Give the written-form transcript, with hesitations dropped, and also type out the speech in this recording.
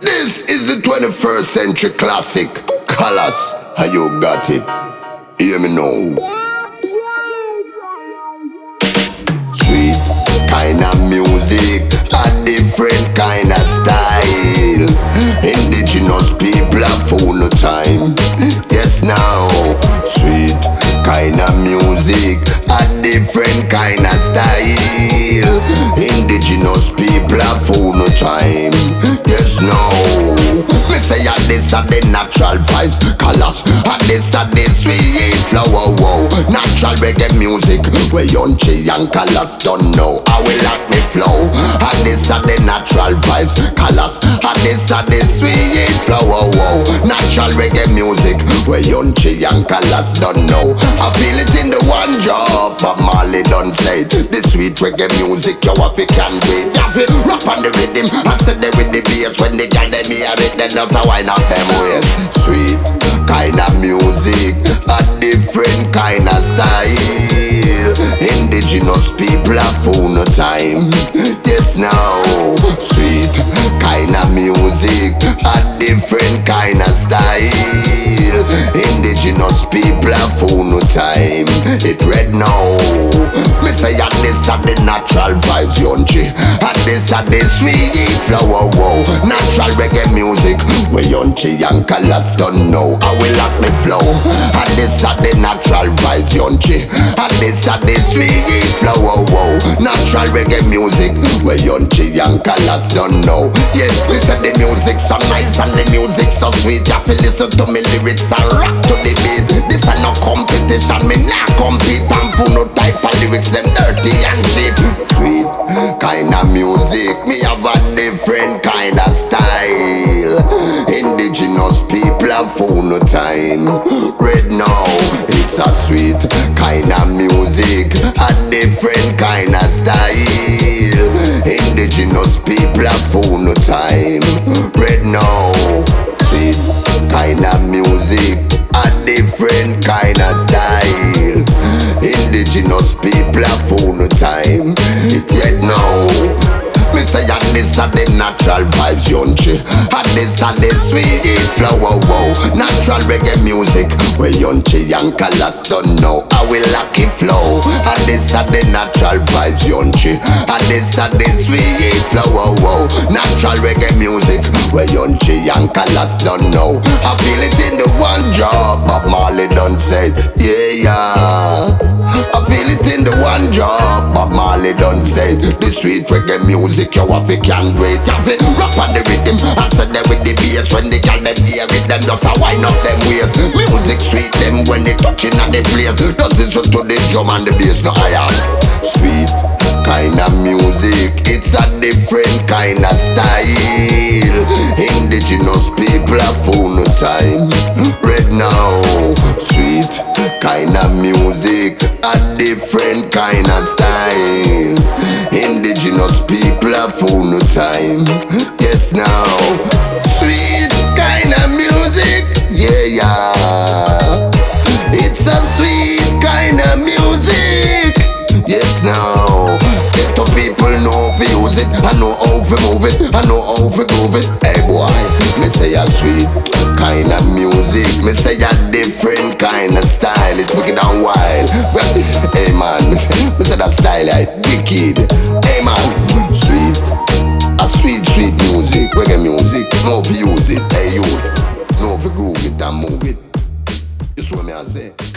This is the 21st century classic. Colors, how you got it? Hear me now. Sweet kind of music, a different kind of style. Indigenous people have found no time. Yes now. Sweet kind of music, a different kind of style. Indigenous people have found no time. Yes now. Me say this are the natural vibes, colors. This are the sweet flower, wow. Natural reggae music, where Younchi and colors don't know. I will like the flow. This are the natural vibes, colors. This are the sweet flower, wow. Natural reggae music, where Younchi and colors don't know. I feel it in the one job, but Marley done said. The sweet reggae music, you have to can't wait. You have to rap on the rhythm, and stay there with the bass. When the girl them hear it, then just a wind up them ways. Sweet kind of music, a different kind of style. Indigenous people have found no time. Yes now. Sweet kind of music, a different kind of style. Indigenous people have found no time. It red now. Me say this are the natural vibes, Younchi. And this are the sweet flower, wow. Natural reggae music, where Younchi and colors don't know. I will lock the flow. And this are the natural vibes, Younchi. And this are the sweet flower, wow. Natural reggae music, where Younchi and colors don't know. Yes, we said the music so nice and the music so sweet. You feel listen to me lyrics and rock to the beat. This are no competition, me not compete. And for no type of lyrics, them dirty and cheap. Sweet kind of music, me have a different kind of style. Indigenous people have found no time. Right now, it's a sweet kind of music, a different kind of style. Indigenous people have found no time. Right now, sweet kind of music, a different kind of style. Indigenous people have found no time. Yet now, me say this are the natural vibes, Younchi. And this are the sweet flower, wow. Natural reggae music, where Younchi and colors don't know. I will lock it flow. And this are the natural vibes, Younchi. And this are the sweet flower, wow. Natural reggae music, where Younchi and colors don't know. I feel it in the one job, but Marley done said, yeah. I feel it in the one job, but Marley done said. The sweet reggae music, you have it can't wait. You have it rap on the rhythm, and stay there with the bass. When they call them hear it, them just a wind up them waist. Music sweet them when they touching at the place. Just listen to the drum and the bass, no higher. Sweet kind of music, it's a different kind of style. Indigenous people have found no time. Right now, sweet kind of music, a different kind of style. Indigenous people have found no time. Yes now, sweet kind of music, yeah. It's a sweet kind of music. Yes now, ghetto people know how to use it, I know how to move it, I know how to groove it. Hey boy, me say a sweet kind of music, me say a different kind of style. It's wicked and wild. Well, hey man, me say that style like wicked. Hey man, sweet, a sweet music, reggae music. Know how to use it, hey youth. Know how to groove it and move it. You see what me I say?